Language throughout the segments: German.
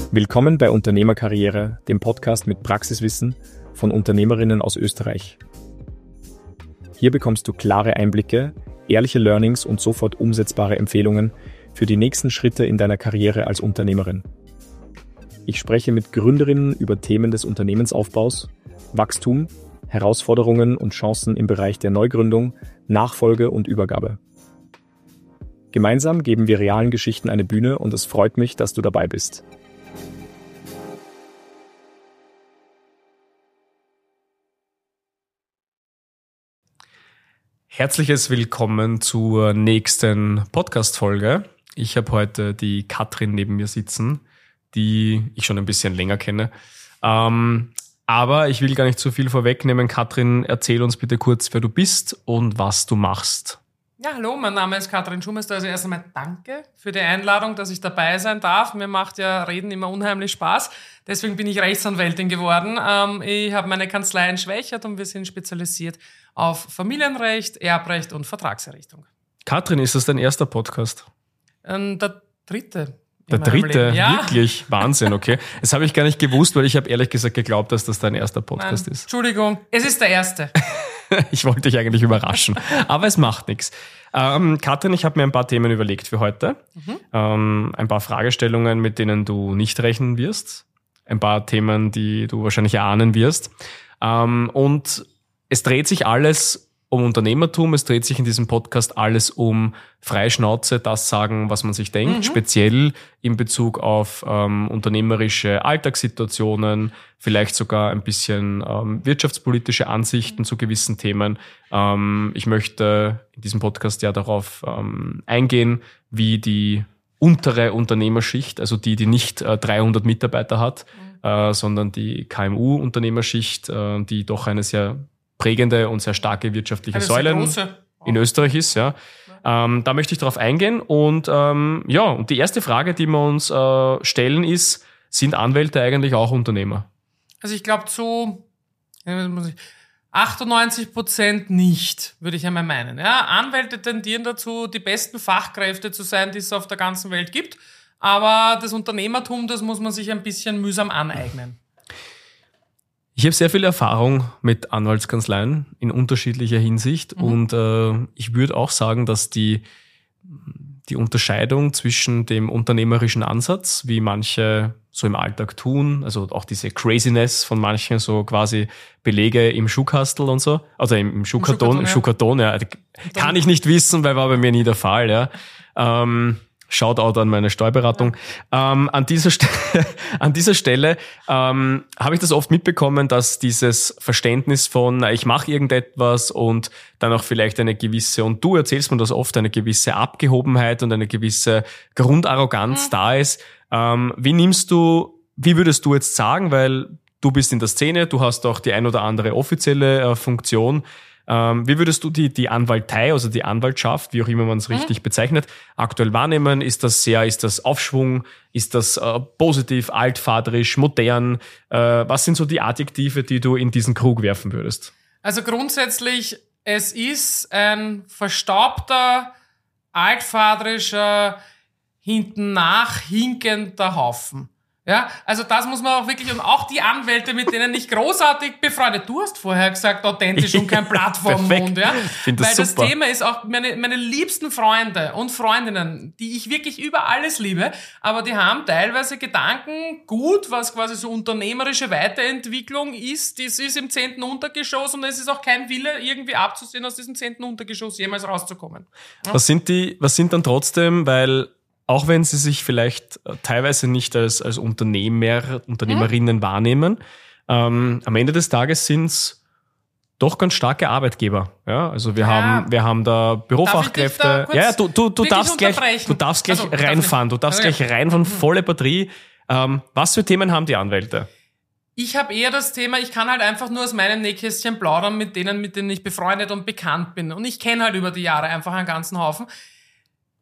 Willkommen bei Unternehmerkarriere, dem Podcast mit Praxiswissen von Unternehmerinnen aus Österreich. Hier bekommst du klare Einblicke, ehrliche Learnings und sofort umsetzbare Empfehlungen für die nächsten Schritte in deiner Karriere als Unternehmerin. Ich spreche mit Gründerinnen über Themen des Unternehmensaufbaus, Wachstum, Herausforderungen und Chancen im Bereich der Neugründung, Nachfolge und Übergabe. Gemeinsam geben wir realen Geschichten eine Bühne und es freut mich, dass du dabei bist. Herzliches Willkommen zur nächsten Podcast-Folge. Ich habe heute die Katrin neben mir sitzen, die ich schon ein bisschen länger kenne. Aber ich will gar nicht zu viel vorwegnehmen. Katrin, erzähl uns bitte kurz, wer du bist und was du machst. Ja, hallo, mein Name ist Katrin Schumester. Also erst einmal danke für die Einladung, dass ich dabei sein darf. Mir macht ja Reden immer unheimlich Spaß. Deswegen bin ich Rechtsanwältin geworden. Ich habe meine Kanzlei in Schwächert und wir sind spezialisiert auf Familienrecht, Erbrecht und Vertragserrichtung. Katrin, ist das dein erster Podcast? Der dritte. Der dritte? Ja. Wirklich? Wahnsinn, okay. Das habe ich gar nicht gewusst, weil ich habe ehrlich gesagt geglaubt, dass das dein erster Podcast ist. Entschuldigung, es ist der erste. Ich wollte dich eigentlich überraschen, aber es macht nichts. Katrin, ich habe mir ein paar Themen überlegt für heute. Ein paar Fragestellungen, mit denen du nicht rechnen wirst. Ein paar Themen, die du wahrscheinlich erahnen wirst. Und es dreht sich alles um Unternehmertum, es dreht sich in diesem Podcast alles um Freischnauze, das sagen, was man sich denkt, speziell in Bezug auf unternehmerische Alltagssituationen, vielleicht sogar ein bisschen wirtschaftspolitische Ansichten zu gewissen Themen. Ich möchte in diesem Podcast ja darauf eingehen, wie die untere Unternehmerschicht, also die nicht 300 Mitarbeiter hat, sondern die KMU-Unternehmerschicht, die doch eine sehr prägende und sehr starke wirtschaftliche Säule in Österreich ist. Ja. Da möchte ich darauf eingehen. Und und die erste Frage, die wir uns stellen, ist, sind Anwälte eigentlich auch Unternehmer? Also ich glaube zu 98% nicht, würde ich einmal meinen. Ja, Anwälte tendieren dazu, die besten Fachkräfte zu sein, die es auf der ganzen Welt gibt. Aber das Unternehmertum, das muss man sich ein bisschen mühsam aneignen. Ich habe sehr viel Erfahrung mit Anwaltskanzleien in unterschiedlicher Hinsicht und ich würde auch sagen, dass die Unterscheidung zwischen dem unternehmerischen Ansatz, wie manche so im Alltag tun, also auch diese Craziness von manchen, so quasi Belege im Schuhkastel und so, also im Schuhkarton, ja, kann ich nicht wissen, weil war bei mir nie der Fall, ja. Shoutout an meine Steuerberatung. An dieser Stelle habe ich das oft mitbekommen, dass dieses Verständnis von, ich mache irgendetwas und dann auch vielleicht eine gewisse, und du erzählst mir das oft, eine gewisse Abgehobenheit und eine gewisse Grundarroganz da ist. Wie würdest du jetzt sagen, weil du bist in der Szene, du hast auch die ein oder andere offizielle Funktion. Wie würdest du die Anwaltei, also die Anwaltschaft, wie auch immer man es richtig bezeichnet, aktuell wahrnehmen? Ist das Aufschwung? Ist das positiv, altvaterisch, modern? Was sind so die Adjektive, die du in diesen Krug werfen würdest? Also grundsätzlich, es ist ein verstaubter, altvaterischer, hinten nachhinkender Haufen. Ja, also das muss man auch wirklich, und auch die Anwälte, mit denen ich großartig befreundet. Du hast vorher gesagt, authentisch und kein Blatt vorm Mund, ja. Weil das Thema ist auch meine liebsten Freunde und Freundinnen, die ich wirklich über alles liebe, aber die haben teilweise Gedanken, gut, was quasi so unternehmerische Weiterentwicklung ist, das ist im 10. Untergeschoss und es ist auch kein Wille, irgendwie abzusehen, aus diesem 10. Untergeschoss jemals rauszukommen. Ja? Was sind dann trotzdem, weil auch wenn sie sich vielleicht teilweise nicht als Unternehmerinnen wahrnehmen, am Ende des Tages sind's doch ganz starke Arbeitgeber. Ja, also wir haben da Bürofachkräfte. Du darfst gleich reinfahren. Du darfst gleich reinfahren, volle Batterie. Was für Themen haben die Anwälte? Ich habe eher das Thema, ich kann halt einfach nur aus meinem Nähkästchen plaudern mit denen ich befreundet und bekannt bin. Und ich kenne halt über die Jahre einfach einen ganzen Haufen.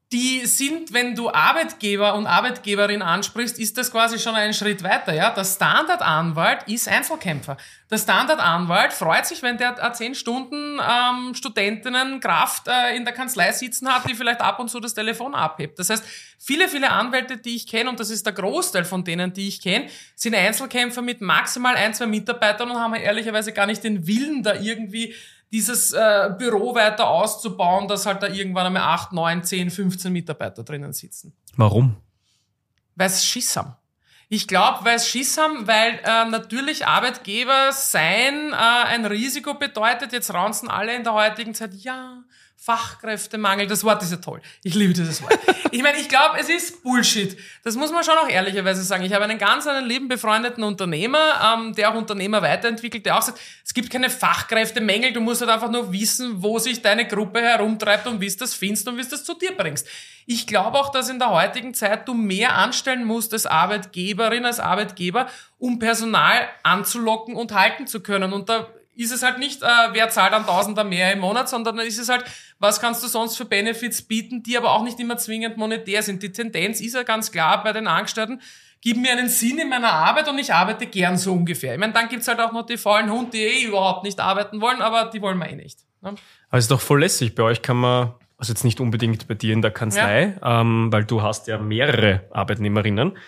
die sind, wenn du Arbeitgeber und Arbeitgeberin ansprichst, ist das quasi schon einen Schritt weiter. Ja? Der Standardanwalt ist Einzelkämpfer. Der Standardanwalt freut sich, wenn der 10 Stunden Studentinnenkraft in der Kanzlei sitzen hat, die vielleicht ab und zu das Telefon abhebt. Das heißt, viele, viele Anwälte, die ich kenne, und das ist der Großteil von denen, die ich kenne, sind Einzelkämpfer mit maximal 1, 2 Mitarbeitern und haben ehrlicherweise gar nicht den Willen, da irgendwie dieses Büro weiter auszubauen, dass halt da irgendwann einmal 8, 9, 10, 15 Mitarbeiter drinnen sitzen. Warum? Weil es Schiss haben. Ich glaube, weil es Schiss haben, weil natürlich Arbeitgeber sein ein Risiko bedeutet. Jetzt raunzen alle in der heutigen Zeit, ja, Fachkräftemangel, das Wort ist ja toll. Ich liebe dieses Wort. Ich meine, ich glaube, es ist Bullshit. Das muss man schon auch ehrlicherweise sagen. Ich habe einen lieben befreundeten Unternehmer, der auch Unternehmer weiterentwickelt, der auch sagt, es gibt keine Fachkräftemängel, du musst halt einfach nur wissen, wo sich deine Gruppe herumtreibt und wie es das findest und wie es das zu dir bringst. Ich glaube auch, dass in der heutigen Zeit du mehr anstellen musst als Arbeitgeberin, als Arbeitgeber, um Personal anzulocken und halten zu können. Und da ist es halt nicht, wer zahlt dann Tausender mehr im Monat, sondern ist es halt, was kannst du sonst für Benefits bieten, die aber auch nicht immer zwingend monetär sind. Die Tendenz ist ja ganz klar bei den Angestellten, gib mir einen Sinn in meiner Arbeit und ich arbeite gern so ungefähr. Ich meine, dann gibt's halt auch noch die faulen Hunde, die überhaupt nicht arbeiten wollen, aber die wollen wir nicht. Ne? Aber ist doch voll lässig. Bei euch kann man, also jetzt nicht unbedingt bei dir in der Kanzlei, weil du hast ja mehrere Arbeitnehmerinnen,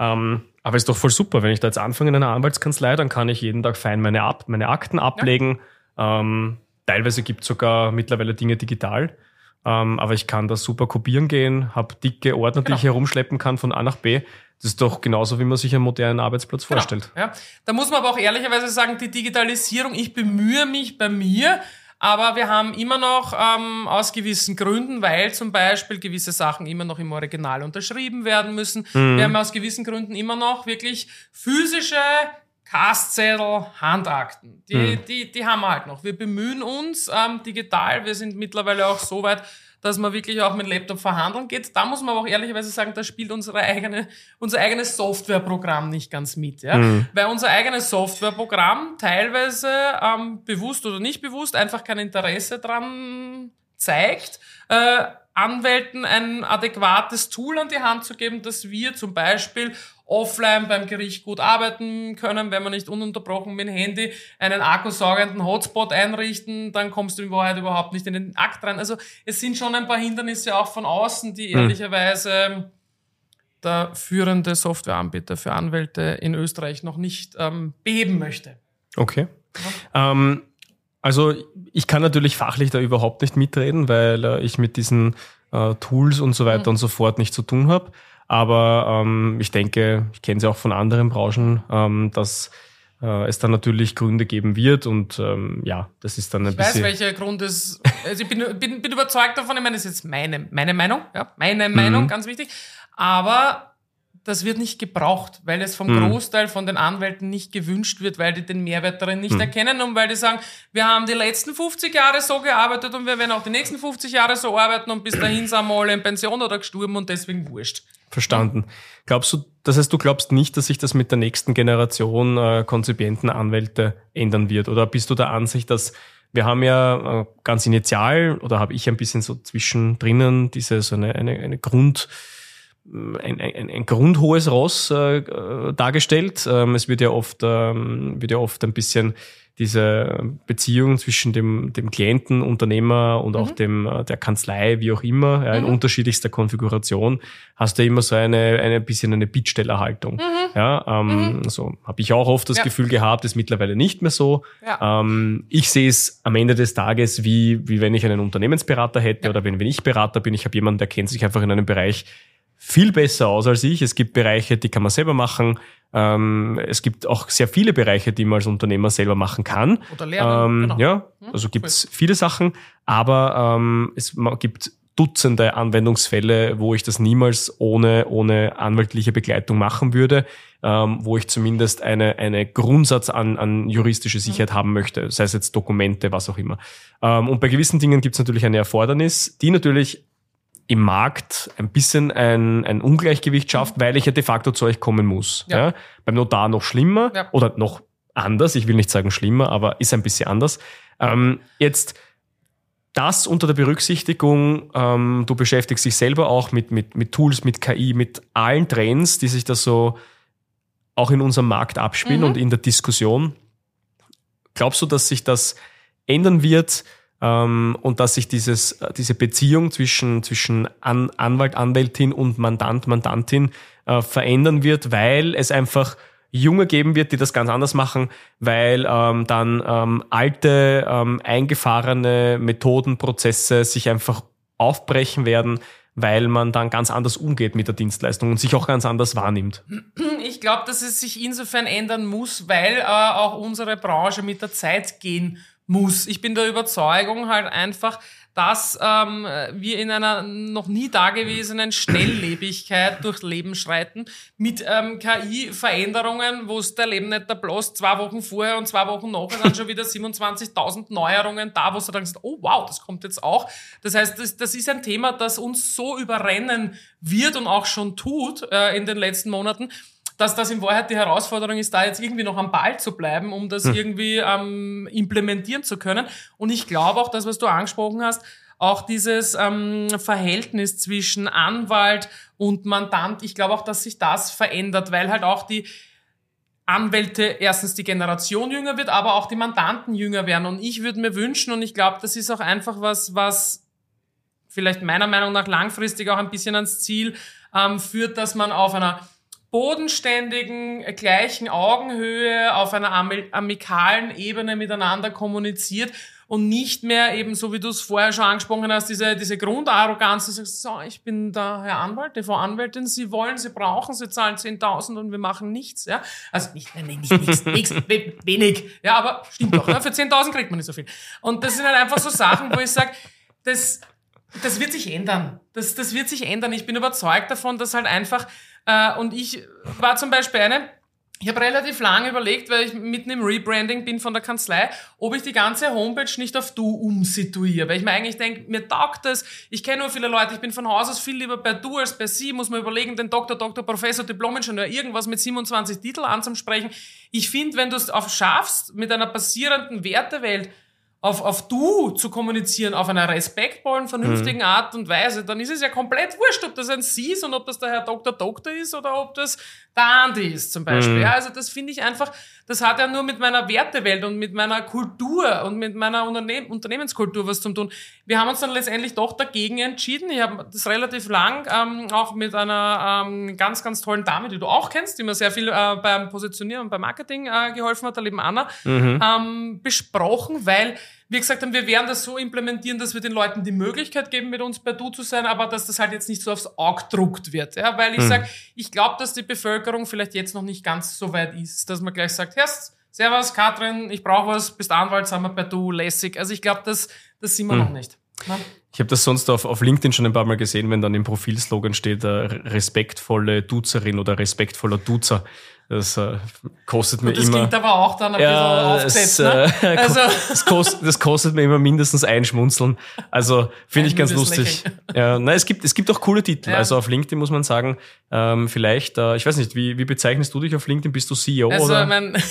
aber ist doch voll super, wenn ich da jetzt anfange in einer Anwaltskanzlei, dann kann ich jeden Tag fein meine Akten ablegen. Teilweise gibt es sogar mittlerweile Dinge digital, aber ich kann das super kopieren gehen, habe dicke Ordner, die ich herumschleppen kann von A nach B. Das ist doch genauso, wie man sich einen modernen Arbeitsplatz vorstellt. Ja. Da muss man aber auch ehrlicherweise sagen, die Digitalisierung, ich bemühe mich bei mir, aber wir haben immer noch aus gewissen Gründen, weil zum Beispiel gewisse Sachen immer noch im Original unterschrieben werden müssen, wir haben aus gewissen Gründen immer noch wirklich physische Castzettel, Handakten. Die haben wir halt noch. Wir bemühen uns digital, wir sind mittlerweile auch so weit, dass man wirklich auch mit Laptop verhandeln geht. Da muss man aber auch ehrlicherweise sagen, da spielt unser eigenes Softwareprogramm nicht ganz mit. Ja? Weil unser eigenes Softwareprogramm teilweise bewusst oder nicht bewusst einfach kein Interesse dran zeigt, Anwälten ein adäquates Tool an die Hand zu geben, dass wir zum Beispiel offline beim Gericht gut arbeiten können, wenn wir nicht ununterbrochen mit dem Handy einen akkusaugenden Hotspot einrichten, dann kommst du in Wahrheit überhaupt nicht in den Akt rein. Also es sind schon ein paar Hindernisse auch von außen, die ehrlicherweise der führende Softwareanbieter für Anwälte in Österreich noch nicht beheben möchte. Okay. Ja. Also ich kann natürlich fachlich da überhaupt nicht mitreden, weil ich mit diesen Tools und so weiter und so fort nicht zu tun habe. Aber ich denke, ich kenne sie auch von anderen Branchen, dass es dann natürlich Gründe geben wird und das ist dann ein bisschen... Ich weiß, welcher Grund es... Also ich bin überzeugt davon, ich meine, das ist jetzt meine Meinung, ja, meine Meinung, ganz wichtig, aber das wird nicht gebraucht, weil es vom Großteil von den Anwälten nicht gewünscht wird, weil die den Mehrwert darin nicht erkennen und weil die sagen, wir haben die letzten 50 Jahre so gearbeitet und wir werden auch die nächsten 50 Jahre so arbeiten und bis dahin sind wir alle in Pension oder gestorben und deswegen wurscht. Verstanden. Glaubst du, das heißt, du glaubst nicht, dass sich das mit der nächsten Generation Konzipientenanwälte ändern wird? Oder bist du der Ansicht, dass wir haben ja ganz initial, oder habe ich ein bisschen so zwischendrin so eine ein grundhohes Ross dargestellt. Es wird ja oft ein bisschen diese Beziehung zwischen dem Klienten, Unternehmer und auch der Kanzlei, wie auch immer, in unterschiedlichster Konfiguration, hast du immer so eine bisschen eine Bittstellerhaltung. So habe ich auch oft das Gefühl gehabt, ist mittlerweile nicht mehr so. Ja. Ich sehe es am Ende des Tages wie wenn ich einen Unternehmensberater hätte oder wenn ich Berater bin, ich habe jemanden, der kennt sich einfach in einem Bereich viel besser aus als ich. Es gibt Bereiche, die kann man selber machen. Es gibt auch sehr viele Bereiche, die man als Unternehmer selber machen kann. Oder lernen. Genau. Ja, also gibt es viele Sachen, aber es gibt Dutzende Anwendungsfälle, wo ich das niemals ohne anwaltliche Begleitung machen würde, wo ich zumindest eine Grundsatz an juristische Sicherheit haben möchte, sei es jetzt Dokumente, was auch immer. Und bei gewissen Dingen gibt es natürlich eine Erfordernis, die natürlich im Markt ein bisschen ein Ungleichgewicht schafft, weil ich ja de facto zu euch kommen muss. Ja. Ja? Beim Notar noch schlimmer oder noch anders, ich will nicht sagen schlimmer, aber ist ein bisschen anders. Jetzt das unter der Berücksichtigung, du beschäftigst dich selber auch mit Tools, mit KI, mit allen Trends, die sich da so auch in unserem Markt abspielen und in der Diskussion. Glaubst du, dass sich das ändern wird und dass sich diese Beziehung zwischen Anwalt, Anwältin und Mandant, Mandantin verändern wird, weil es einfach Junge geben wird, die das ganz anders machen, weil dann alte, eingefahrene Methoden, Prozesse sich einfach aufbrechen werden, weil man dann ganz anders umgeht mit der Dienstleistung und sich auch ganz anders wahrnimmt? Ich glaube, dass es sich insofern ändern muss, weil auch unsere Branche mit der Zeit gehen muss. Ich bin der Überzeugung halt einfach, dass wir in einer noch nie dagewesenen Schnelllebigkeit durchs Leben schreiten, mit KI-Veränderungen, wo es der Leben nicht da bloß 2 Wochen vorher und 2 Wochen nachher dann schon wieder 27.000 Neuerungen da, wo du dann sagst, oh wow, das kommt jetzt auch. Das heißt, das ist ein Thema, das uns so überrennen wird und auch schon tut in den letzten Monaten, dass das in Wahrheit die Herausforderung ist, da jetzt irgendwie noch am Ball zu bleiben, um das irgendwie implementieren zu können. Und ich glaube auch, das, was du angesprochen hast, auch dieses Verhältnis zwischen Anwalt und Mandant, ich glaube auch, dass sich das verändert, weil halt auch die Anwälte erstens die Generation jünger wird, aber auch die Mandanten jünger werden. Und ich würde mir wünschen, und ich glaube, das ist auch einfach was vielleicht meiner Meinung nach langfristig auch ein bisschen ans Ziel führt, dass man auf einer bodenständigen, gleichen Augenhöhe, auf einer amikalen Ebene miteinander kommuniziert und nicht mehr eben, so wie du es vorher schon angesprochen hast, diese Grundarroganz, du sagst, so, ich bin der Herr Anwalt, die Frau Anwältin, Sie wollen, Sie brauchen, Sie zahlen 10.000 und wir machen nichts, ja. Also nichts, wenig, ja, aber stimmt doch, ne? Für 10.000 kriegt man nicht so viel. Und das sind halt einfach so Sachen, wo ich sage, das wird sich ändern. Das wird sich ändern. Ich bin überzeugt davon, dass halt einfach und ich war zum Beispiel ich habe relativ lange überlegt, weil ich mitten im Rebranding bin von der Kanzlei, ob ich die ganze Homepage nicht auf Du umsituiere. Weil ich mir eigentlich denke, mir taugt das. Ich kenne nur viele Leute, ich bin von Haus aus viel lieber bei Du als bei Sie. Muss man überlegen, den Doktor, Professor, Diplom-Ingenieur, irgendwas mit 27 Titeln anzusprechen. Ich finde, wenn du es schaffst, mit einer passierenden Wertewelt auf Du zu kommunizieren, auf einer respektvollen, vernünftigen Art und Weise, dann ist es ja komplett wurscht, ob das ein Sie ist und ob das der Herr Doktor ist oder ob das der Andi ist zum Beispiel. Ja, also das finde ich einfach, das hat ja nur mit meiner Wertewelt und mit meiner Kultur und mit meiner Unternehmenskultur was zu tun. Wir haben uns dann letztendlich doch dagegen entschieden. Ich habe das relativ lang auch mit einer ganz, ganz tollen Dame, die du auch kennst, die mir sehr viel beim Positionieren und beim Marketing geholfen hat, der lieben Anna, besprochen, weil wir gesagt haben, wir werden das so implementieren, dass wir den Leuten die Möglichkeit geben, mit uns bei Du zu sein, aber dass das halt jetzt nicht so aufs Auge gedruckt wird. Ja? Weil ich sage, ich glaube, dass die Bevölkerung vielleicht jetzt noch nicht ganz so weit ist, dass man gleich sagt, Herst, servus, Katrin, ich brauche was, bist Anwalt, sind wir bei Du, lässig. Also ich glaube, das sind wir noch nicht. Na? Ich habe das sonst auf LinkedIn schon ein paar Mal gesehen, wenn dann im Profilslogan steht, respektvolle Duzerin oder respektvoller Duzer. Das kostet mir immer... Das klingt aber auch dann ein bisschen aufgesetzt, ne? Das kostet mir immer mindestens ein Schmunzeln. Also finde ich ganz lustig. Ja, nein, es gibt auch coole Titel. Ja. Also auf LinkedIn muss man sagen, vielleicht, ich weiß nicht, wie bezeichnest du dich auf LinkedIn? Bist du CEO oder?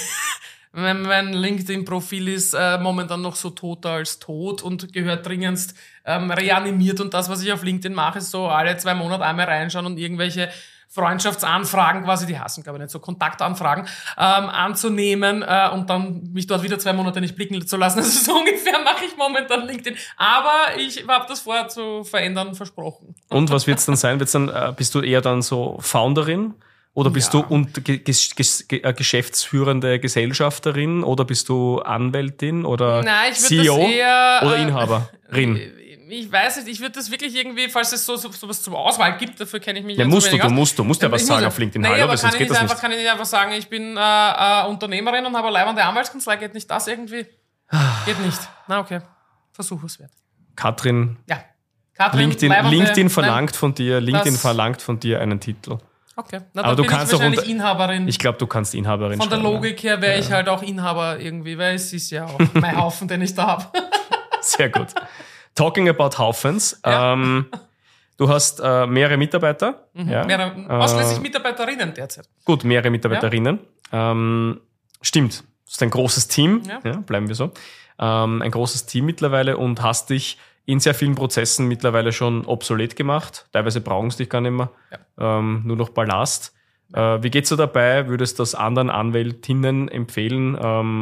Mein LinkedIn-Profil ist momentan noch so toter als tot und gehört dringendst reanimiert. Und das, was ich auf LinkedIn mache, ist so alle 2 Monate einmal reinschauen und irgendwelche Freundschaftsanfragen quasi, die hassen, glaube ich, nicht so, Kontaktanfragen anzunehmen und dann mich dort wieder 2 Monate nicht blicken zu lassen. Also so ungefähr mache ich momentan LinkedIn. Aber ich habe das vorher zu verändern versprochen. Und was wird's dann sein? Bist du eher dann so Founderin? Oder bist du geschäftsführende Gesellschafterin? Oder bist du Anwältin? Oder CEO? Oder Inhaberin? Ich weiß nicht, ich würde das wirklich irgendwie, falls es sowas zur Auswahl gibt, dafür kenne ich mich ja, du musst ja was sagen auf LinkedIn. Nein, aber kann ich nicht einfach sagen, ich bin Unternehmerin und habe eine leibende Anwaltskanzlei, geht nicht das irgendwie? Geht nicht. Na okay, Versuch es wert. Katrin, LinkedIn verlangt von dir einen Titel. Okay, aber du kannst wahrscheinlich Inhaberin. Ich glaube, du kannst Inhaberin Von der Logik her wäre ich halt auch Inhaber irgendwie, weil es ist ja auch mein Haufen, den ich da habe. Sehr gut. Talking about Haufens. Ja. Du hast mehrere Mitarbeiter. Ausschließlich Mitarbeiterinnen derzeit. Gut, mehrere Mitarbeiterinnen. Ja. Stimmt, du hast ein großes Team. Ja, bleiben wir so. Ein großes Team mittlerweile und hast dich in sehr vielen Prozessen mittlerweile schon obsolet gemacht. Teilweise brauchen sie dich gar nicht mehr. Ja. Nur noch Ballast. Wie geht's dir dabei? Würdest du das anderen Anwältinnen empfehlen?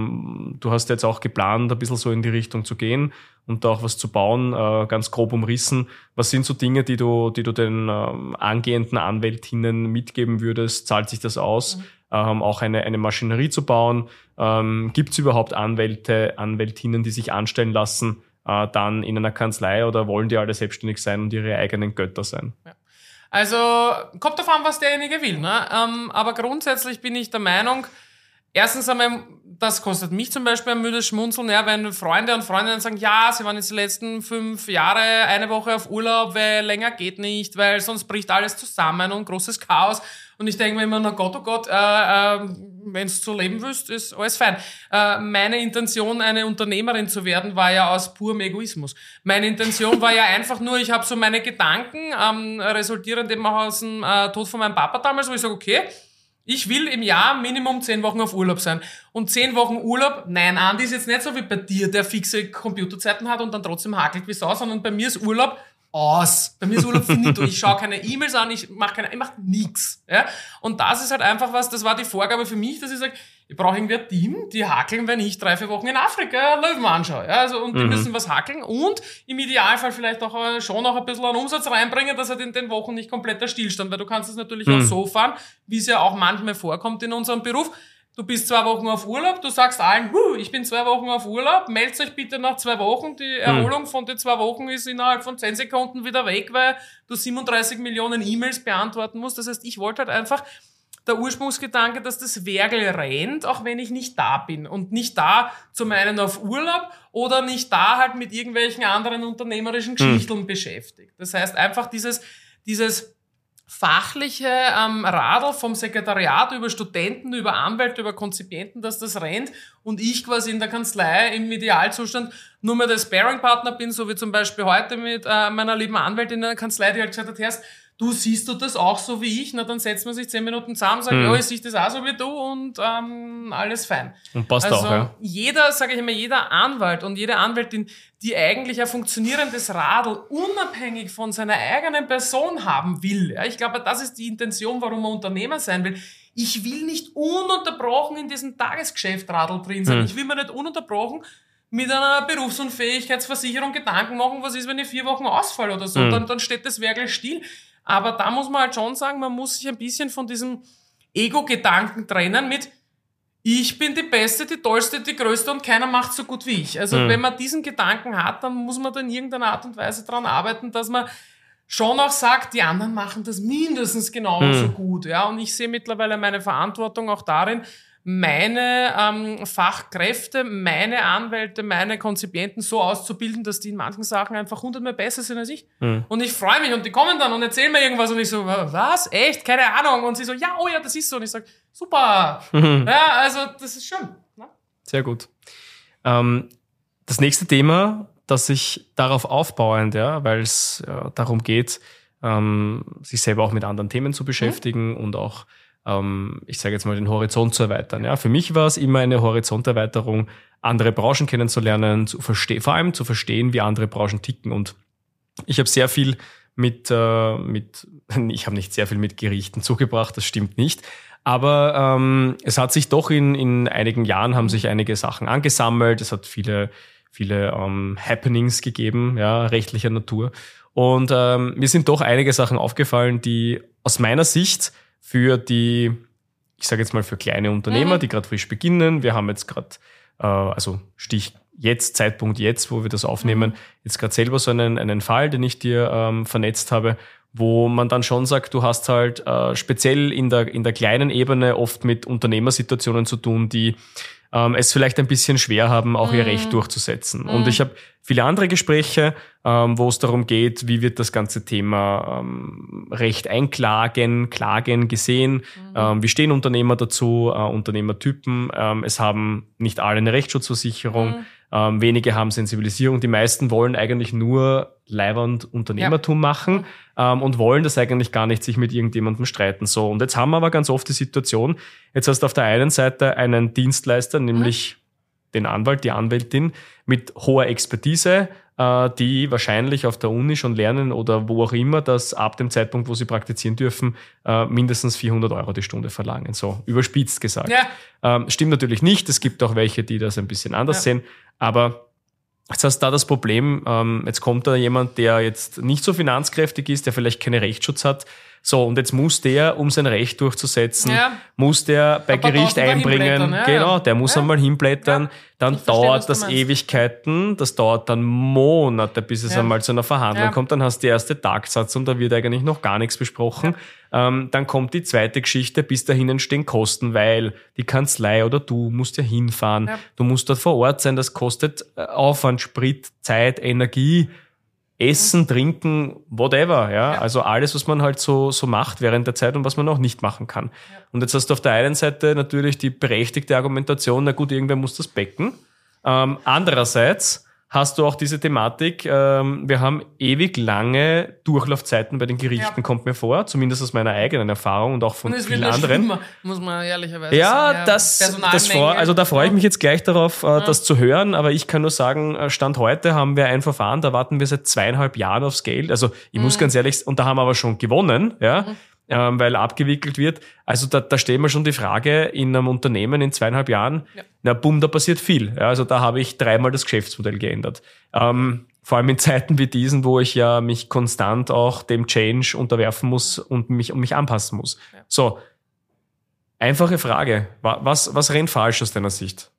Du hast jetzt auch geplant, ein bisschen so in die Richtung zu gehen und da auch was zu bauen, ganz grob umrissen. Was sind so Dinge, die du den angehenden Anwältinnen mitgeben würdest? Zahlt sich das aus? Auch eine Maschinerie zu bauen? Gibt's überhaupt Anwältinnen, die sich anstellen lassen, dann in einer Kanzlei, oder wollen die alle selbstständig sein und ihre eigenen Götter sein? Ja. Also, kommt davon, was derjenige will, ne? Aber grundsätzlich bin ich der Meinung, erstens einmal, das kostet mich zum Beispiel ein müdes Schmunzeln, ja, wenn Freunde und Freundinnen sagen, ja, sie waren jetzt die letzten 5 Jahre eine Woche auf Urlaub, weil länger geht nicht, weil sonst bricht alles zusammen und großes Chaos. Und ich denke mir immer, na Gott, oh Gott, wenn du so leben willst, ist alles fein. Meine Intention, eine Unternehmerin zu werden, war ja aus purem Egoismus. Meine Intention war ja einfach nur, ich habe so meine Gedanken, resultierend eben auch aus dem Tod von meinem Papa damals, wo ich sage, okay, ich will im Jahr Minimum 10 Wochen auf Urlaub sein. Und 10 Wochen Urlaub, nein, Andi ist jetzt nicht so wie bei dir, der fixe Computerzeiten hat und dann trotzdem hakelt wie Sau, sondern bei mir ist Urlaub aus. Bei mir ist Urlaub finito. Ich schaue keine E-Mails an, ich mach nix. Ja? Und das ist halt einfach was, das war die Vorgabe für mich, dass ich sage, ich brauche irgendwie ein Team, die hakeln, wenn ich 3-4 Wochen in Afrika Löwen anschaue. Ja? Also, und die müssen was hakeln und im Idealfall vielleicht auch schon noch ein bisschen an Umsatz reinbringen, dass halt in den Wochen nicht kompletter Stillstand, weil du kannst es natürlich auch so fahren, wie es ja auch manchmal vorkommt in unserem Beruf. Du bist 2 Wochen auf Urlaub, du sagst allen, ich bin 2 Wochen auf Urlaub, meldet euch bitte nach 2 Wochen. Die Erholung von den 2 Wochen ist innerhalb von 10 Sekunden wieder weg, weil du 37 Millionen E-Mails beantworten musst. Das heißt, ich wollte halt einfach, der Ursprungsgedanke, dass das Wergel rennt, auch wenn ich nicht da bin. Und nicht da zum einen auf Urlaub oder nicht da halt mit irgendwelchen anderen unternehmerischen Geschichten beschäftigt. Das heißt einfach dieses fachliche Radl vom Sekretariat über Studenten, über Anwälte, über Konzipienten, dass das rennt und ich quasi in der Kanzlei im Idealzustand nur mehr der Sparringpartner bin, so wie zum Beispiel heute mit meiner lieben Anwältin in der Kanzlei, die halt gesagt hat, Herrst, du siehst du das auch so wie ich? Na, dann setzt man sich 10 Minuten zusammen, sagt, ja, ich sehe das auch so wie du und alles fein. Und passt also auch, ja. Jeder Anwalt und jede Anwältin, die eigentlich ein funktionierendes Radl unabhängig von seiner eigenen Person haben will. Ja, ich glaube, das ist die Intention, warum man Unternehmer sein will. Ich will nicht ununterbrochen in diesem Tagesgeschäft-Radl drin sein. Ich will mir nicht ununterbrochen mit einer Berufsunfähigkeitsversicherung Gedanken machen, was ist, wenn ich 4 Wochen ausfalle oder so. Dann steht das Werkel still. Aber da muss man halt schon sagen, man muss sich ein bisschen von diesem Ego-Gedanken trennen mit ich bin die Beste, die Tollste, die Größte und keiner macht so gut wie ich. Also wenn man diesen Gedanken hat, dann muss man da in irgendeiner Art und Weise dran arbeiten, dass man schon auch sagt, die anderen machen das mindestens genauso gut. Ja? Und ich sehe mittlerweile meine Verantwortung auch darin, meine Fachkräfte, meine Anwälte, meine Konzipienten so auszubilden, dass die in manchen Sachen einfach 100-mal besser sind als ich. Und ich freue mich und die kommen dann und erzählen mir irgendwas und ich so, was? Echt? Keine Ahnung. Und sie so, ja, oh ja, das ist so. Und ich sage, super. Ja, also das ist schön. Ne? Sehr gut. Das nächste Thema, das sich darauf aufbauend, ja, weil es darum geht, sich selber auch mit anderen Themen zu beschäftigen und auch ich sage jetzt mal, den Horizont zu erweitern. Ja, für mich war es immer eine Horizonterweiterung, andere Branchen kennenzulernen, vor allem zu verstehen, wie andere Branchen ticken. Und ich habe sehr viel ich habe nicht sehr viel mit Gerichten zugebracht, das stimmt nicht. Aber es hat sich doch in einigen Jahren haben sich einige Sachen angesammelt. Es hat viele Happenings gegeben, ja, rechtlicher Natur. Und mir sind doch einige Sachen aufgefallen, die aus meiner Sicht für die, ich sage jetzt mal für kleine Unternehmer, die gerade frisch beginnen. Wir haben jetzt gerade, Zeitpunkt jetzt, wo wir das aufnehmen, jetzt gerade selber so einen Fall, den ich dir vernetzt habe, wo man dann schon sagt, du hast halt speziell in der kleinen Ebene oft mit Unternehmersituationen zu tun, die es vielleicht ein bisschen schwer haben, auch ihr Recht durchzusetzen. Und ich habe viele andere Gespräche, wo es darum geht, wie wird das ganze Thema Recht einklagen, Klagen gesehen, wie stehen Unternehmer dazu, Unternehmertypen. Es haben nicht alle eine Rechtsschutzversicherung, wenige haben Sensibilisierung, die meisten wollen eigentlich nur leibernd Unternehmertum machen und wollen das eigentlich gar nicht sich mit irgendjemandem streiten. So, und jetzt haben wir aber ganz oft die Situation, jetzt hast du auf der einen Seite einen Dienstleister, nämlich den Anwalt, die Anwältin mit hoher Expertise, die wahrscheinlich auf der Uni schon lernen oder wo auch immer, dass ab dem Zeitpunkt, wo sie praktizieren dürfen, mindestens 400 Euro die Stunde verlangen. So, überspitzt gesagt. Ja. Stimmt natürlich nicht. Es gibt auch welche, die das ein bisschen anders sehen. Aber jetzt hast du da das Problem, jetzt kommt da jemand, der jetzt nicht so finanzkräftig ist, der vielleicht keinen Rechtsschutz hat. So, und jetzt muss der, um sein Recht durchzusetzen, muss der bei Gericht einbringen. Genau, der muss einmal hinblättern. Dann dauert das Ewigkeiten. Das dauert dann Monate, bis es einmal zu einer Verhandlung kommt. Dann hast du die erste Tagsatz und da wird eigentlich noch gar nichts besprochen. Dann kommt die zweite Geschichte. Bis dahin entstehen Kosten, weil die Kanzlei oder du musst ja hinfahren. Du musst dort vor Ort sein. Das kostet Aufwand, Sprit, Zeit, Energie. Essen, Trinken, whatever, ja. Also alles, was man halt so macht während der Zeit und was man auch nicht machen kann. Ja. Und jetzt hast du auf der einen Seite natürlich die berechtigte Argumentation, na gut, irgendwer muss das becken. Andererseits hast du auch diese Thematik, wir haben ewig lange Durchlaufzeiten bei den Gerichten, kommt mir vor, zumindest aus meiner eigenen Erfahrung und auch von vielen anderen. Schlimmer, muss man ehrlicherweise sagen. Da freue ich mich jetzt gleich darauf, das zu hören, aber ich kann nur sagen, Stand heute haben wir ein Verfahren, da warten wir seit 2,5 Jahren aufs Geld. Also ich muss ganz ehrlich, und da haben wir aber schon gewonnen, weil abgewickelt wird. Also da stellen wir schon die Frage in einem Unternehmen in 2,5 Jahren, na bumm, da passiert viel. Ja, also da habe ich 3-mal das Geschäftsmodell geändert. Vor allem in Zeiten wie diesen, wo ich ja mich konstant auch dem Change unterwerfen muss und mich anpassen muss. Ja. So, einfache Frage. Was rennt falsch aus deiner Sicht?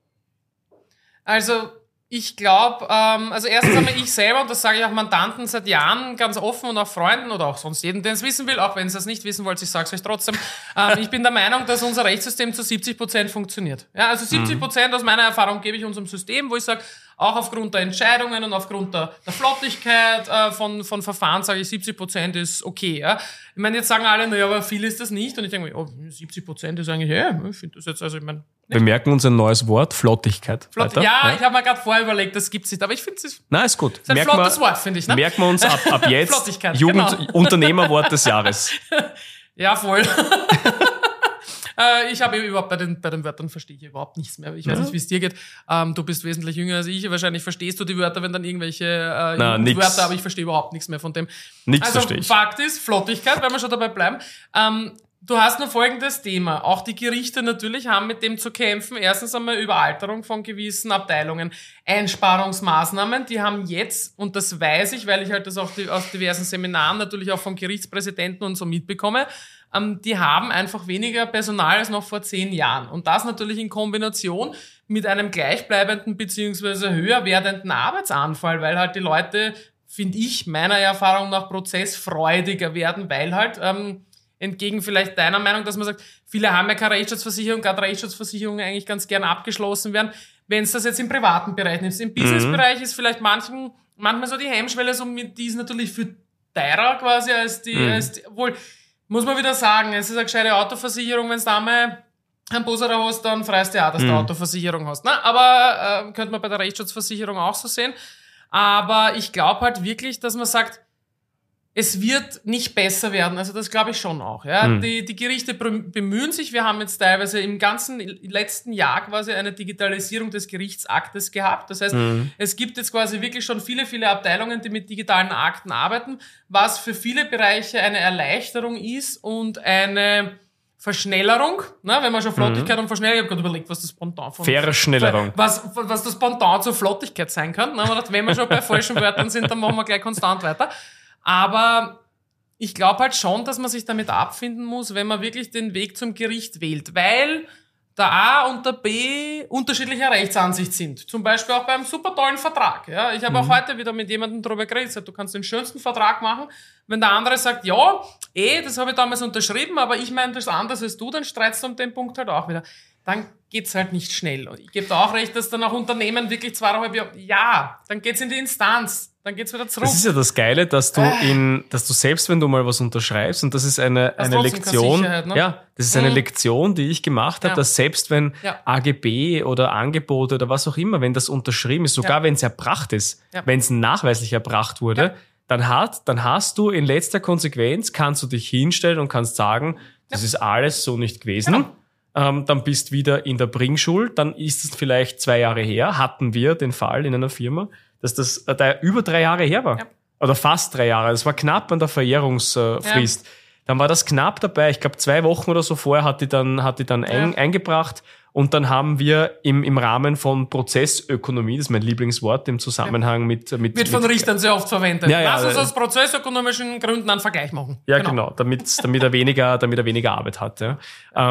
Also ich glaube, also erstens einmal ich selber, und das sage ich auch Mandanten seit Jahren ganz offen und auch Freunden oder auch sonst jedem, der es wissen will, auch wenn sie es nicht wissen wollt, ich sage es euch trotzdem, ich bin der Meinung, dass unser Rechtssystem zu 70% funktioniert. Ja, also 70% aus meiner Erfahrung gebe ich unserem System, wo ich sage, auch aufgrund der Entscheidungen und aufgrund der Flottigkeit von Verfahren sage ich, 70% ist okay. Ja. Ich meine, jetzt sagen alle, naja, aber viel ist das nicht. Und ich denke mir, 70% ist eigentlich, ich finde das jetzt, also ich meine... Wir merken uns ein neues Wort, Flottigkeit. Ja, ich habe mir gerade vorher überlegt, das gibt's nicht, aber ich finde es... Nein, ist gut. Ist ein flottes Wort, finde ich. Ne? Merken wir uns ab jetzt Flottigkeit, Unternehmerwort des Jahres. Ja, voll. Ich habe überhaupt bei den Wörtern verstehe ich überhaupt nichts mehr. Ich weiß nicht, wie es dir geht. Du bist wesentlich jünger als ich. Wahrscheinlich verstehst du die Wörter, wenn dann irgendwelche Wörter, aber ich verstehe überhaupt nichts mehr von dem. Nichts verstehe ich. Fakt ist, Flottigkeit, wenn wir schon dabei bleiben. Du hast nur folgendes Thema. Auch die Gerichte natürlich haben mit dem zu kämpfen. Erstens einmal Überalterung von gewissen Abteilungen, Einsparungsmaßnahmen. Die haben jetzt, und das weiß ich, weil ich halt das auch aus diversen Seminaren natürlich auch vom Gerichtspräsidenten und so mitbekomme, die haben einfach weniger Personal als noch vor 10 Jahren. Und das natürlich in Kombination mit einem gleichbleibenden beziehungsweise höher werdenden Arbeitsanfall, weil halt die Leute, finde ich, meiner Erfahrung nach prozessfreudiger werden, weil halt entgegen vielleicht deiner Meinung, dass man sagt, viele haben ja keine Rechtsschutzversicherung, gerade Rechtsschutzversicherungen eigentlich ganz gern abgeschlossen werden. Wenn es das jetzt im privaten Bereich nimmst, im Businessbereich ist vielleicht manchmal so die Hemmschwelle, so die ist natürlich viel teurer quasi als die, obwohl, muss man wieder sagen, es ist eine gescheite Autoversicherung, wenn du da mal einen Busserer hast, dann freust du ja auch, dass du eine Autoversicherung hast. Ne? Aber könnte man bei der Rechtsschutzversicherung auch so sehen. Aber ich glaube halt wirklich, dass man sagt, es wird nicht besser werden. Also das glaube ich schon auch. Ja. Die Gerichte bemühen sich. Wir haben jetzt teilweise im ganzen letzten Jahr quasi eine Digitalisierung des Gerichtsaktes gehabt. Das heißt, es gibt jetzt quasi wirklich schon viele, viele Abteilungen, die mit digitalen Akten arbeiten, was für viele Bereiche eine Erleichterung ist und eine Verschnellerung, ne, wenn man schon Flottigkeit und Verschnellerung, ich habe gerade überlegt, was das Pendant von... Verschnellerung. Was das Pendant zur Flottigkeit sein kann. Ne, wenn wir schon bei falschen Wörtern sind, dann machen wir gleich konstant weiter. Aber ich glaube halt schon, dass man sich damit abfinden muss, wenn man wirklich den Weg zum Gericht wählt, weil der A und der B unterschiedlicher Rechtsansicht sind. Zum Beispiel auch beim super tollen Vertrag. Ja, ich habe auch heute wieder mit jemandem darüber geredet, du kannst den schönsten Vertrag machen. Wenn der andere sagt, ja, das habe ich damals unterschrieben, aber ich meine das anders als du, dann streitst du um den Punkt halt auch wieder. Dann geht's halt nicht schnell. Und ich gebe da auch recht, dass dann auch Unternehmen wirklich 2,5 Jahre, dann geht's in die Instanz. Dann geht's wieder zurück. Das ist ja das Geile, dass du selbst, wenn du mal was unterschreibst, und das ist eine Lektion, ne? Ja, das ist eine Lektion, die ich gemacht habe, dass selbst wenn AGB oder Angebote oder was auch immer, wenn das unterschrieben ist, sogar wenn es erbracht ist, wenn es nachweislich erbracht wurde, dann hast du in letzter Konsequenz, kannst du dich hinstellen und kannst sagen, das ist alles so nicht gewesen. Genau. Dann bist wieder in der Bringschuld, dann ist es vielleicht 2 Jahre her, hatten wir den Fall in einer Firma, dass das da über 3 Jahre her war. Ja. Oder fast 3 Jahre. Das war knapp an der Verjährungsfrist. Ja. Dann war das knapp dabei. Ich glaube, 2 Wochen oder so vorher hat die dann eingebracht. Und dann haben wir im Rahmen von Prozessökonomie, das ist mein Lieblingswort im Zusammenhang mit wird von Richtern sehr oft verwendet. Lass uns aus prozessökonomischen Gründen einen Vergleich machen. Ja, genau, damit er weniger Arbeit hat. Ja.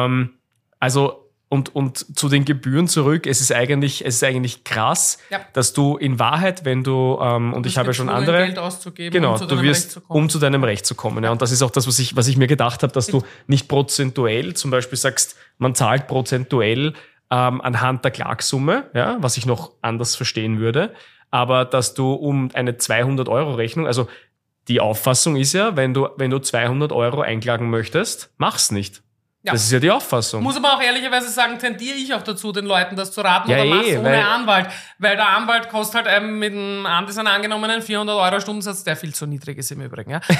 Und zu den Gebühren zurück, es ist eigentlich krass, dass du in Wahrheit, wenn du, und ich habe ja schon andere, Geld auszugeben, genau, du wirst, um zu deinem Recht zu kommen. Ja. Und das ist auch das, was ich mir gedacht habe, dass du nicht prozentuell, zum Beispiel sagst, man zahlt prozentuell anhand der Klagsumme, ja, was ich noch anders verstehen würde, aber dass du um eine 200-Euro-Rechnung, also die Auffassung ist ja, wenn du 200 Euro einklagen möchtest, mach's nicht. Ja. Das ist ja die Auffassung. Muss aber auch ehrlicherweise sagen, tendiere ich auch dazu, den Leuten das zu raten, oder mach's ohne Anwalt. Weil der Anwalt kostet halt mit einem angenommenen 400-Euro-Stundensatz, der viel zu niedrig ist im Übrigen. Ja.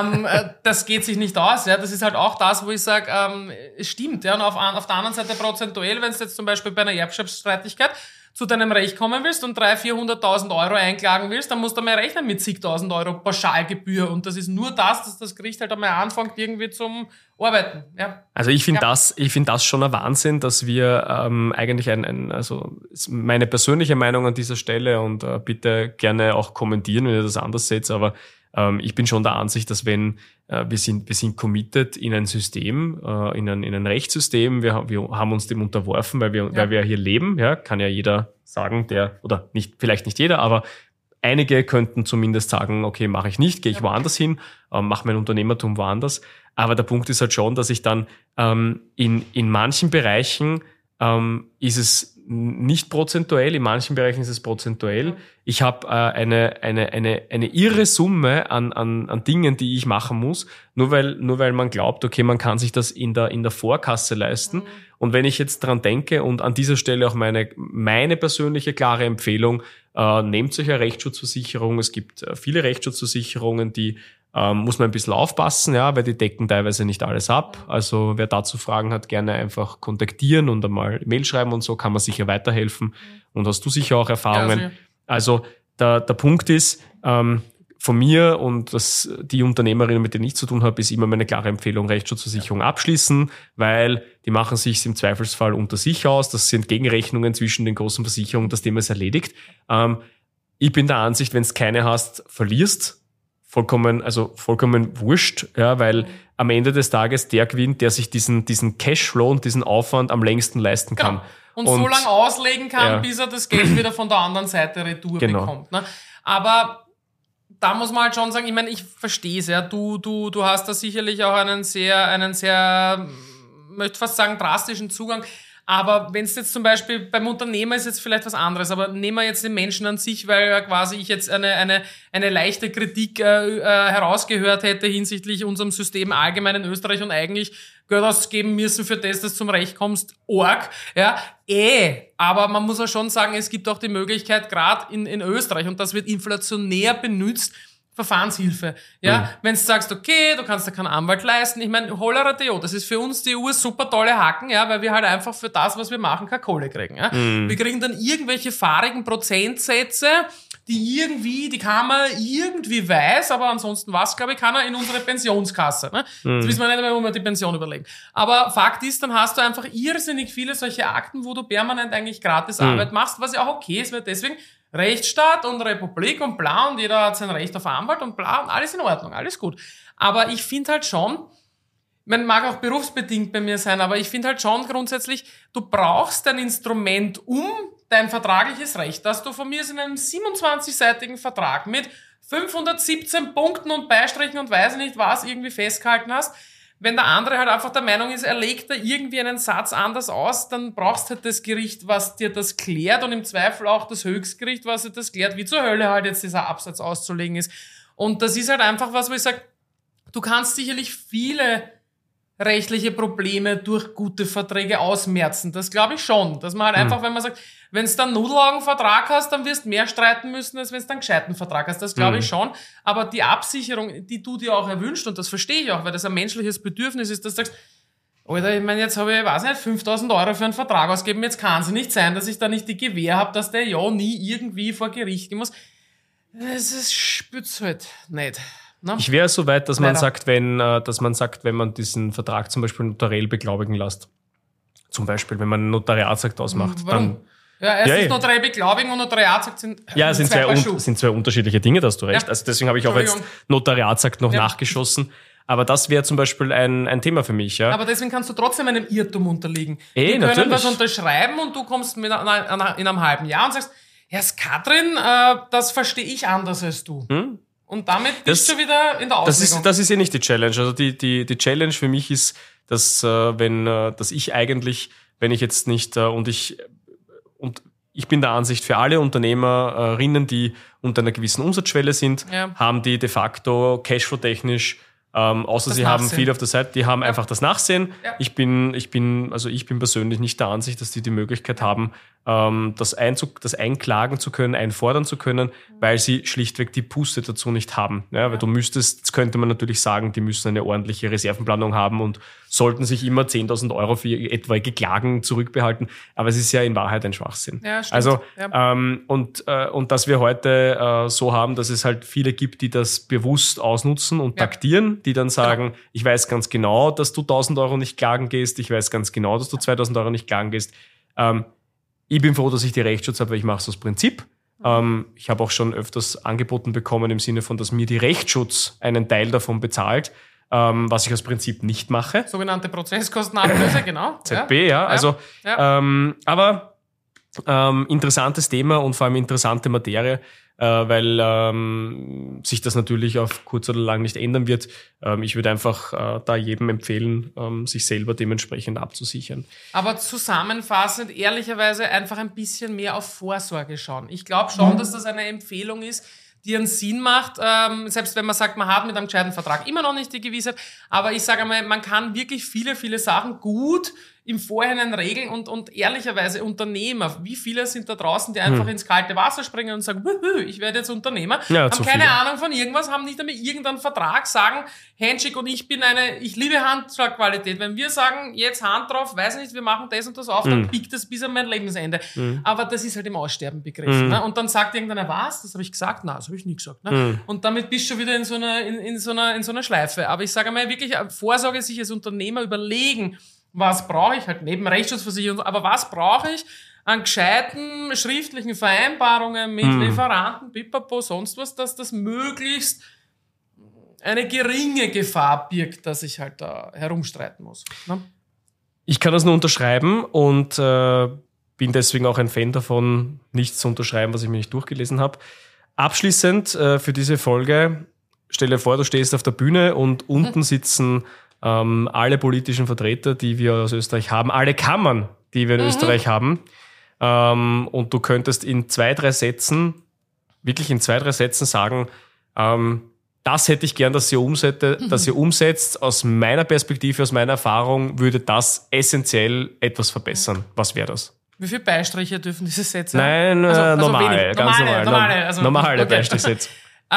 Das geht sich nicht aus. Ja. Das ist halt auch das, wo ich sage, es stimmt. Ja. Und auf der anderen Seite prozentuell, wenn es jetzt zum Beispiel bei einer Erbschaftsstreitigkeit zu deinem Recht kommen willst und 300.000-400.000 Euro einklagen willst, dann musst du mal rechnen mit zigtausend Euro Pauschalgebühr. Und das ist nur das, dass das Gericht halt einmal anfängt irgendwie zum Arbeiten. Ja. Also ich finde das schon ein Wahnsinn, dass wir eigentlich also meine persönliche Meinung an dieser Stelle, und bitte gerne auch kommentieren, wenn ihr das anders seht, aber ich bin schon der Ansicht, dass wenn wir sind committed in ein System, in ein Rechtssystem, wir haben uns dem unterworfen, weil wir hier leben, ja, kann ja jeder sagen, vielleicht nicht jeder, aber einige könnten zumindest sagen, okay, mache ich nicht, gehe ich woanders hin, mache mein Unternehmertum woanders. Aber der Punkt ist halt schon, dass ich dann in manchen Bereichen ist es nicht prozentuell, in manchen Bereichen ist es prozentuell. Ich habe eine irre Summe an Dingen, die ich machen muss, nur weil man glaubt, okay, man kann sich das in der Vorkasse leisten. Und wenn ich jetzt dran denke, und an dieser Stelle auch meine persönliche klare Empfehlung, nehmt euch eine Rechtsschutzversicherung. Es gibt viele Rechtsschutzversicherungen, die muss man ein bisschen aufpassen, ja, weil die decken teilweise nicht alles ab. Also wer dazu Fragen hat, gerne einfach kontaktieren und einmal Mail schreiben und so, kann man sicher weiterhelfen. Und hast du sicher auch Erfahrungen. Ja, also der Punkt ist, von mir und die Unternehmerinnen, mit denen ich zu tun habe, ist immer meine klare Empfehlung, Rechtsschutzversicherung abschließen, weil die machen sich im Zweifelsfall unter sich aus. Das sind Gegenrechnungen zwischen den großen Versicherungen, das Thema ist erledigt. Ich bin der Ansicht, wenn es keine hast, verlierst. Vollkommen wurscht, ja, weil am Ende des Tages der gewinnt, der sich diesen Cashflow und diesen Aufwand am längsten leisten kann. Und so lange auslegen kann, bis er das Geld wieder von der anderen Seite retour bekommt. Ne? Aber da muss man halt schon sagen, ich meine, ich verstehe es, ja. Du hast da sicherlich auch einen sehr, möchte fast sagen, drastischen Zugang. Aber wenn es jetzt zum Beispiel beim Unternehmer ist jetzt vielleicht was anderes, aber nehmen wir jetzt den Menschen an sich, weil quasi ich jetzt eine leichte Kritik herausgehört hätte hinsichtlich unserem System allgemein in Österreich und eigentlich Geld ausgeben müssen für das, dass du zum Recht kommst, arg, ja, aber man muss auch schon sagen, es gibt auch die Möglichkeit, gerade in Österreich, und das wird inflationär benutzt, Verfahrenshilfe. Ja, wenn du sagst, okay, du kannst dir keinen Anwalt leisten. Ich meine, Hollera Deo, das ist für uns die super tolle Haken, ja, weil wir halt einfach für das, was wir machen, keine Kohle kriegen. Ja. Wir kriegen dann irgendwelche fahrigen Prozentsätze, die kann man irgendwie weiß, aber ansonsten glaube ich, keiner in unsere Pensionskasse. Ne? Jetzt wissen wir nicht mehr, wo wir die Pension überlegen. Aber Fakt ist, dann hast du einfach irrsinnig viele solche Akten, wo du permanent eigentlich gratis Arbeit machst, was ja auch okay ist, weil deswegen Rechtsstaat und Republik und bla und jeder hat sein Recht auf Anwalt und bla und alles in Ordnung, alles gut. Aber ich finde halt schon, man mag auch berufsbedingt bei mir sein, aber ich finde halt schon grundsätzlich, du brauchst ein Instrument, um dein vertragliches Recht, dass du von mir in einem 27-seitigen Vertrag mit 517 Punkten und Beistrichen und weiß nicht was irgendwie festgehalten hast. Wenn der andere halt einfach der Meinung ist, er legt da irgendwie einen Satz anders aus, dann brauchst du halt das Gericht, was dir das klärt und im Zweifel auch das Höchstgericht, was dir das klärt, wie zur Hölle halt jetzt dieser Absatz auszulegen ist. Und das ist halt einfach was, wo ich sage, du kannst sicherlich viele rechtliche Probleme durch gute Verträge ausmerzen. Das glaube ich schon. Dass man halt einfach, wenn man sagt, wenn du dann einen Nudelaugenvertrag hast, dann wirst du mehr streiten müssen, als wenn du einen gescheiten Vertrag hast. Das glaube ich schon. Aber die Absicherung, die du dir auch erwünscht, und das verstehe ich auch, weil das ein menschliches Bedürfnis ist, dass du sagst, Alter, ich meine, jetzt habe ich, weiß nicht, 5.000 Euro für einen Vertrag ausgegeben, jetzt kann es nicht sein, dass ich da nicht die Gewähr habe, dass der ja nie irgendwie vor Gericht gehen muss. Es spürt's halt nicht. No? Ich wäre so weit, dass man sagt, wenn man diesen Vertrag zum Beispiel notariell beglaubigen lässt, zum Beispiel, wenn man einen Notariatsakt ausmacht, dann... Ja, erstens notariell beglaubigen und Notariatsakt sind zwei unterschiedliche Dinge, da hast du recht. Ja. Also deswegen habe ich auch jetzt Notariatsakt noch nachgeschossen. Aber das wäre zum Beispiel ein Thema für mich. Ja. Aber deswegen kannst du trotzdem einem Irrtum unterliegen. Die können natürlich was unterschreiben und du kommst in einem halben Jahr und sagst, Herr Katrin, das verstehe ich anders als du. Und damit bist du wieder in der Auslegung. Das ist ja nicht die Challenge. Also die Challenge für mich ist, dass ich eigentlich, wenn ich jetzt nicht und ich bin der Ansicht, für alle Unternehmerinnen, die unter einer gewissen Umsatzschwelle sind, haben die de facto cashflow-technisch, außer sie haben viel auf der Seite, die haben einfach das Nachsehen. Ja. Ich bin persönlich nicht der Ansicht, dass die Möglichkeit haben, das einklagen zu können, einfordern zu können, weil sie schlichtweg die Puste dazu nicht haben. Ja, weil das könnte man natürlich sagen, die müssen eine ordentliche Reservenplanung haben und sollten sich immer 10.000 Euro für etwaige Klagen zurückbehalten. Aber es ist ja in Wahrheit ein Schwachsinn. Ja, stimmt. Also, und dass wir heute so haben, dass es halt viele gibt, die das bewusst ausnutzen und taktieren, die dann sagen, ich weiß ganz genau, dass du 1.000 Euro nicht klagen gehst, ich weiß ganz genau, dass du 2.000 Euro nicht klagen gehst. Ich bin froh, dass ich die Rechtsschutz habe, weil ich mache es aus Prinzip. Ich habe auch schon öfters angeboten bekommen im Sinne von, dass mir die Rechtsschutz einen Teil davon bezahlt, was ich aus Prinzip nicht mache. Sogenannte Prozesskostenablöse, genau. ZB, aber interessantes Thema und vor allem interessante Materie, weil sich das natürlich auf kurz oder lang nicht ändern wird. Ich würde einfach da jedem empfehlen, sich selber dementsprechend abzusichern. Aber zusammenfassend, ehrlicherweise einfach ein bisschen mehr auf Vorsorge schauen. Ich glaube schon, dass das eine Empfehlung ist, die einen Sinn macht, selbst wenn man sagt, man hat mit einem gescheiten Vertrag immer noch nicht die Gewissheit, aber ich sage einmal, man kann wirklich viele, viele Sachen gut im Vorhinein regeln und ehrlicherweise Unternehmer, wie viele sind da draußen, die einfach ins kalte Wasser springen und sagen, ich werde jetzt Unternehmer, haben keine Ahnung von irgendwas, haben nicht einmal irgendeinen Vertrag, sagen, Handshake und ich liebe Handschlagqualität. Wenn wir sagen, jetzt Hand drauf, weiß nicht, wir machen das und das auf, dann biegt das bis an mein Lebensende. Aber das ist halt im Aussterben begriffen. Ne? Und dann sagt irgendeiner, was? Das habe ich gesagt? Nein, das habe ich nie gesagt. Ne? Und damit bist du schon wieder in so einer Schleife. Aber ich sage mal wirklich, Vorsorge sich als Unternehmer überlegen, was brauche ich halt neben Rechtsschutzversicherung, aber was brauche ich an gescheiten schriftlichen Vereinbarungen mit Lieferanten, Pipapo, sonst was, dass das möglichst eine geringe Gefahr birgt, dass ich halt da herumstreiten muss. Ne? Ich kann das nur unterschreiben und bin deswegen auch ein Fan davon, nichts zu unterschreiben, was ich mir nicht durchgelesen habe. Abschließend für diese Folge, stell dir vor, du stehst auf der Bühne und unten sitzen alle politischen Vertreter, die wir aus Österreich haben, alle Kammern, die wir in Österreich haben. Und du könntest in 2-3 Sätzen sagen, das hätte ich gern, dass ihr umsetzt. Aus meiner Perspektive, aus meiner Erfahrung würde das essentiell etwas verbessern. Was wäre das? Wie viele Beistriche dürfen diese Sätze haben? Nein, normale Beistrichsätze.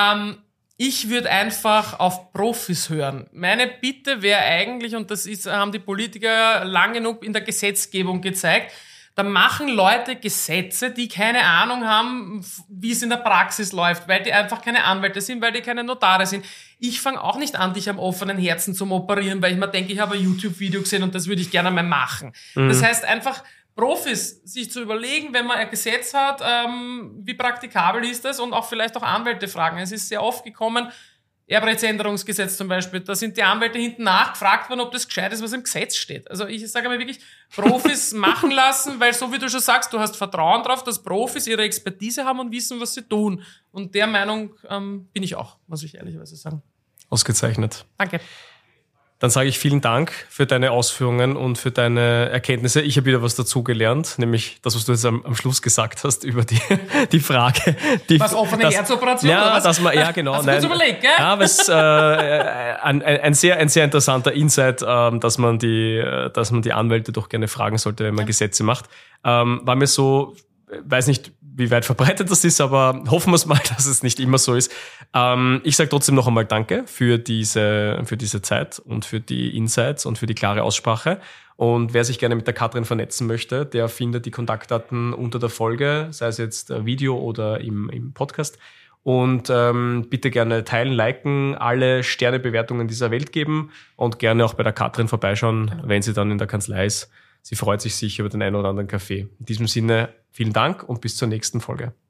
Ich würde einfach auf Profis hören. Meine Bitte wäre eigentlich, und haben die Politiker lang genug in der Gesetzgebung gezeigt, da machen Leute Gesetze, die keine Ahnung haben, wie es in der Praxis läuft, weil die einfach keine Anwälte sind, weil die keine Notare sind. Ich fange auch nicht an, dich am offenen Herzen zu operieren, weil ich mir denke, ich habe ein YouTube-Video gesehen und das würde ich gerne mal machen. Das heißt einfach, Profis sich zu überlegen, wenn man ein Gesetz hat, wie praktikabel ist das und auch vielleicht auch Anwälte fragen. Es ist sehr oft gekommen, Erbrechtsänderungsgesetz zum Beispiel, da sind die Anwälte hinten nachgefragt worden, ob das gescheit ist, was im Gesetz steht. Also ich sage mal wirklich, Profis machen lassen, weil so wie du schon sagst, du hast Vertrauen drauf, dass Profis ihre Expertise haben und wissen, was sie tun. Und der Meinung bin ich auch, muss ich ehrlicherweise sagen. Ausgezeichnet. Danke. Dann sage ich vielen Dank für deine Ausführungen und für deine Erkenntnisse. Ich habe wieder was dazugelernt, nämlich das, was du jetzt am Schluss gesagt hast über die Frage. Was, offene Herzoperation? Ja, oder was? Genau. Hast du kurz überlegt, gell? Ja, aber es ein sehr interessanter Insight, dass man die Anwälte doch gerne fragen sollte, wenn man Gesetze macht. War mir so, weiß nicht, wie weit verbreitet das ist, aber hoffen wir es mal, dass es nicht immer so ist. Ich sage trotzdem noch einmal Danke für diese Zeit und für die Insights und für die klare Aussprache. Und wer sich gerne mit der Katrin vernetzen möchte, der findet die Kontaktdaten unter der Folge, sei es jetzt Video oder im Podcast. Und bitte gerne teilen, liken, alle Sternebewertungen dieser Welt geben und gerne auch bei der Katrin vorbeischauen, wenn sie dann in der Kanzlei ist. Sie freut sich sicher über den einen oder anderen Kaffee. In diesem Sinne, vielen Dank und bis zur nächsten Folge.